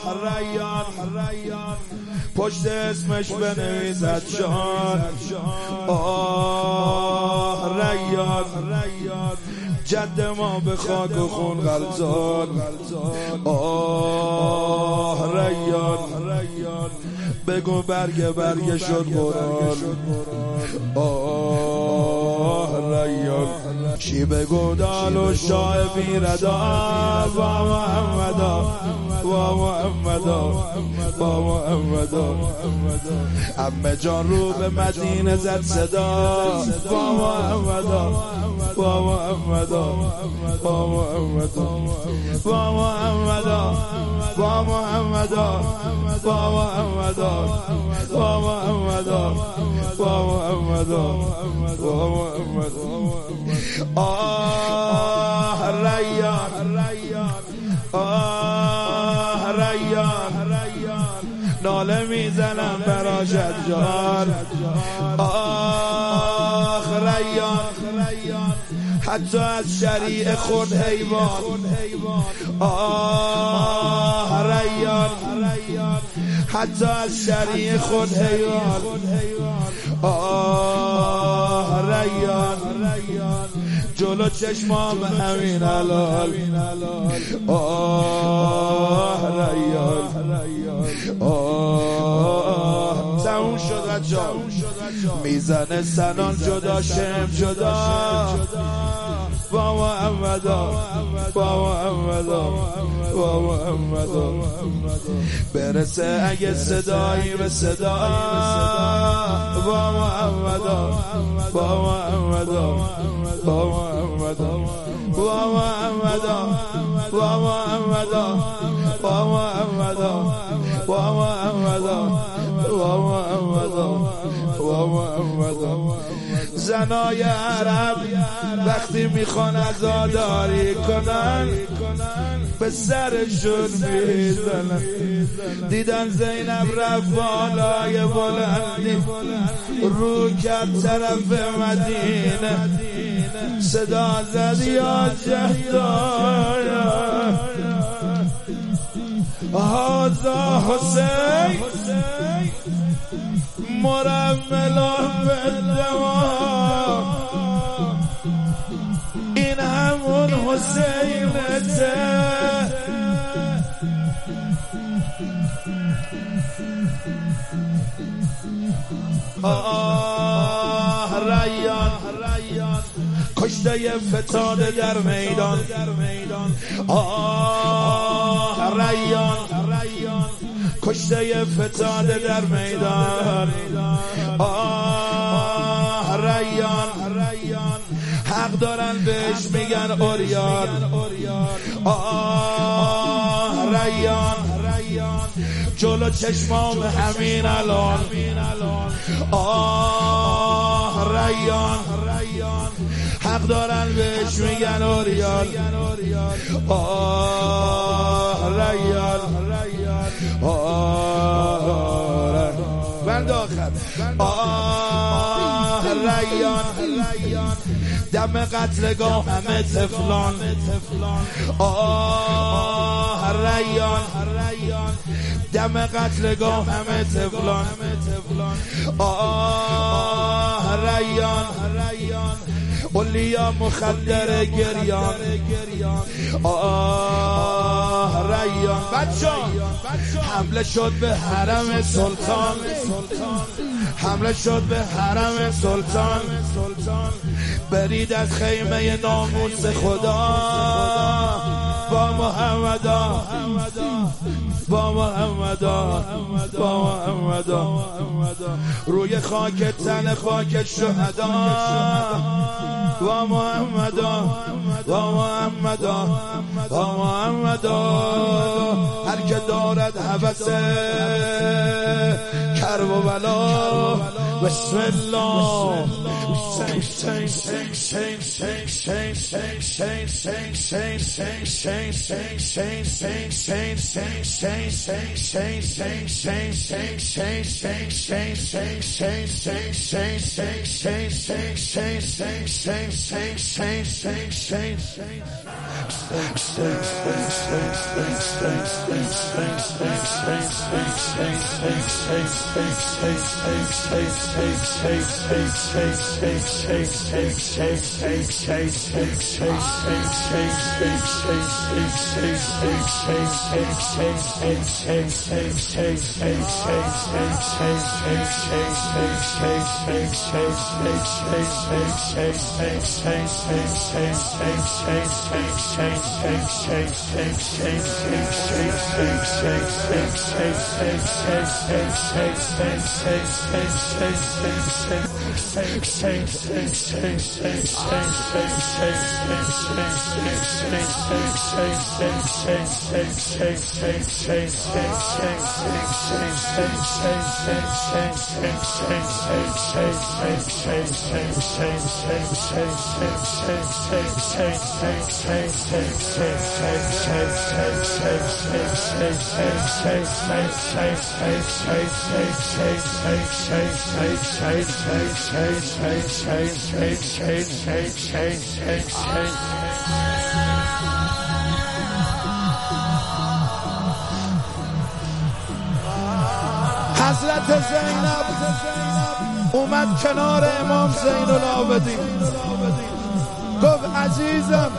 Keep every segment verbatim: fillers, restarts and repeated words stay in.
ریان پشت اسمش بنویسد جان. آه ریان جد ما به خاک و خون غلطان. آه ریان بگو برگ برگ شد بران. آه ریان چی بگو دال و شاه بیردا با محمدا با محمدا با محمدا. عمه جان رو به مدینه زد صدا با محمدا با محمدا با محمدا با محمدا با محمدا با محمدا با محمدا با محمدا با محمدا. آه ریان آه ریان ناله میزنم برا جان. آه ریان حتی از شریع خود حیوان. آه ریان حتی از شریع خود حیوان. آه ریان جلو چشمام همین الان. آه ریان آه تموم شد جا میزنه سنان جدا شم جدا با محمدا با محمدا با محمدا. برسه اگه صدایی به صدا با محمدا با محمدا با محمدا با محمدا با محمدا با محمدا با محمدا با محمدا با محمدا. زنای عرب وقتی میخوان عزاداری کنن به سرشون میزنن. دیدن زینب رفت بالای بلندی رو کرد طرف مدینه صدا زد یا جهدای هذا حسین مرملا بالدماء. این همون حسینته. آه ریان کشته فتاده در میدان. آه ریان کشته فتاده در میدان. آه ریان حق دارن بهش میگن اوریان. آه ریان جلو چشمام همین الان. آه ریان حق دارن بهش میگن اوریان. آه ریان آه بند آخر. آه ریان دم قتلگاه همه تفلان. آه ریان دم قتلگاه همه تفلان. آه ریان اولیا مخدر گریان. آه ریان بچه حمله شد به حرم سلطان. حمله شد به حرم سلطان. برید از خیمه ناموس خدا با محمدا با محمدا با محمدا. روی خاک تن پاک شهدا با محمدا با محمدا با محمدا. هر که دارد هوس کرب و بلا بسم الله حضرت زینب اومد کنار امام زین العابدین گفت عزیزم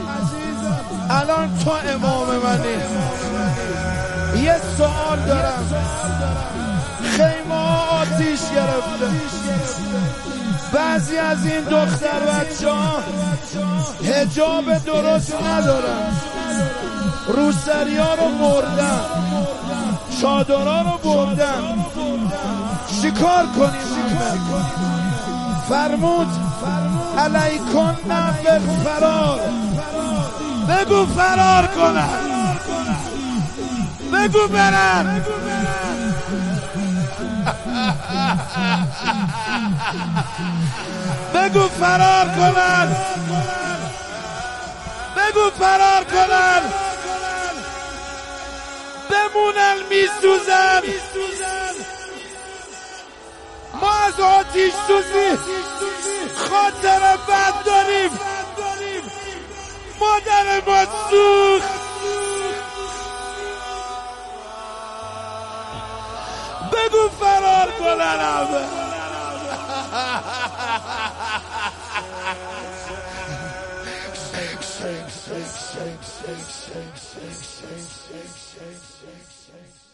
الان تو امام منی، یه سوال دارم. خیمه ها آتیش گرفته، بعضی از این دختر بچه ها حجاب درست ندارن، روسری ها رو بردن، چادرها رو بردن، چیکار کنیم؟ فرمود علیکن بالفرار، بگو فرار کنن، بگو برن. بگو فرار کنن، بگو فرار کنن، بمونن میسوزن. ما از آتیش سوزی خاطر بد داریم، مادر ما سوخت. بگو فرار کنن همه. Shake, shake, shake, shake, shake, shake, shake, shake, shake, shake, shake.